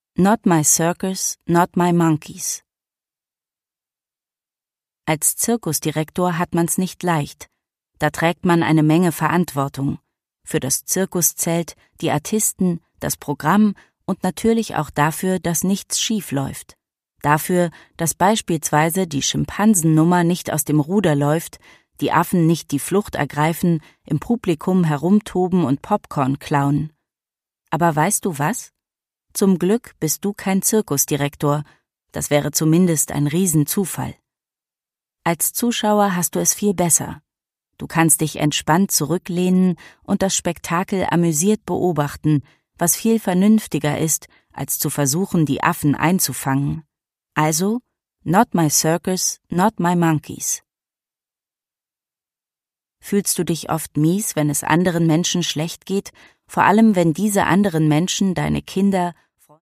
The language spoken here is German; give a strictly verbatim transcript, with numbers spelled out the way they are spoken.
Not my circus, not my monkeys. Als Zirkusdirektor hat man's nicht leicht. Da trägt man eine Menge Verantwortung. Für das Zirkuszelt, die Artisten, das Programm und natürlich auch dafür, dass nichts schief läuft. Dafür, dass beispielsweise die Schimpansennummer nicht aus dem Ruder läuft, die Affen nicht die Flucht ergreifen, im Publikum herumtoben und Popcorn klauen. Aber weißt du was? Zum Glück bist du kein Zirkusdirektor. Das wäre zumindest ein Riesenzufall. Als Zuschauer hast du es viel besser. Du kannst dich entspannt zurücklehnen und das Spektakel amüsiert beobachten, was viel vernünftiger ist, als zu versuchen, die Affen einzufangen. Also, not my circus, not my monkeys. Fühlst du dich oft mies, wenn es anderen Menschen schlecht geht, vor allem wenn diese anderen Menschen deine Kinder